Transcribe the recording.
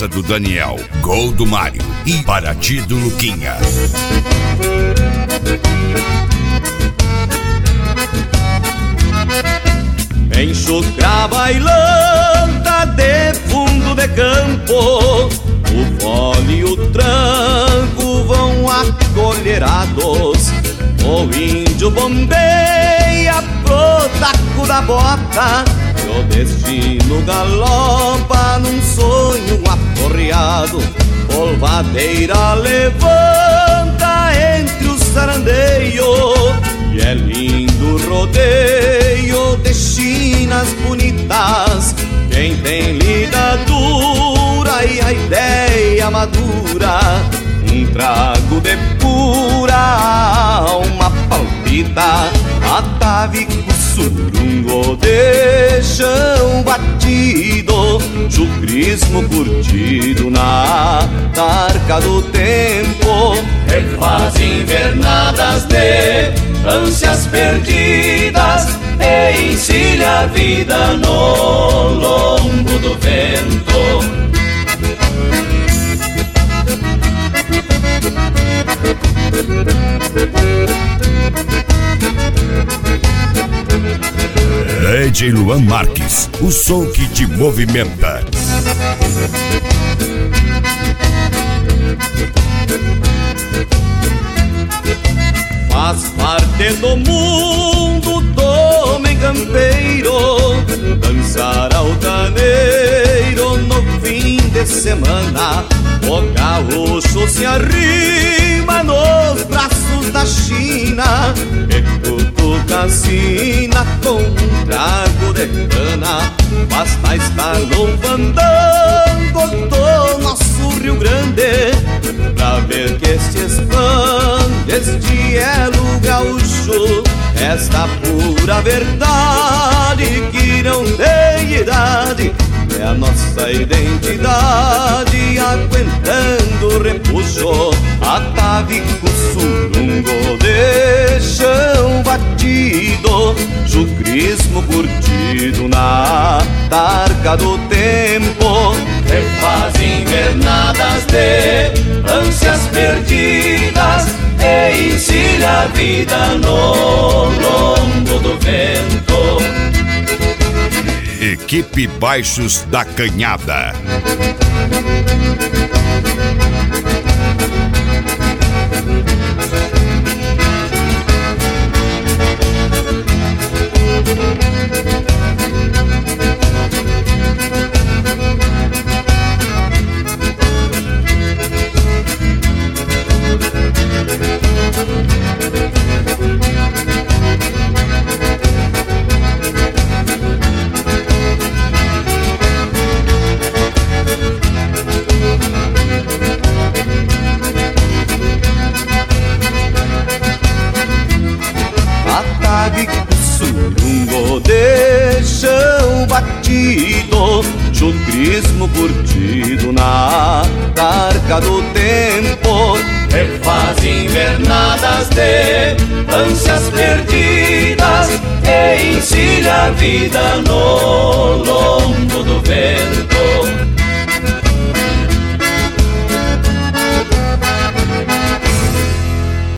cabeça do Daniel, gol do Mário e Paraty do Luquinha. Enxucra bailanta de fundo de campo, o fole e o tranco vão acolherados. O índio bombeia pro taco da bota, e o destino galopa num sonho aporreado. Polvadeira levanta entre os sarandeios, e é lindo rodeio de chinas bonitas. Quem tem lida dura e a ideia madura, um trago de pura alma palpita. Atavico surungo de chão batido, chucrismo curtido na tarca do tempo. Refaz invernadas de ânsias perdidas e encilha a vida no lombo do vento. DJ Luan Marques, o som que te movimenta. Faz parte do mundo do homem campeiro dançar altaneiro no fim de semana. O gaúcho se arrima nos braços da China e cutuca a sina com um trago de cana. Basta estar no fandango do nosso Rio Grande pra ver que se expande este elo gaúcho. Esta pura verdade que não tem idade é a nossa identidade, aguentando o repuxo. Atavico surungo de chão batido, chucrismo curtido na tarca do tempo. Refaz invernadas de ânsias perdidas e encilha a vida no lombo do vento. Equipe Baixos da Canhada. Surungo de chão batido, chucrismo curtido na tarca do tempo. Refaz invernadas de ânsias perdidas e encilha a vida no lombo do vento.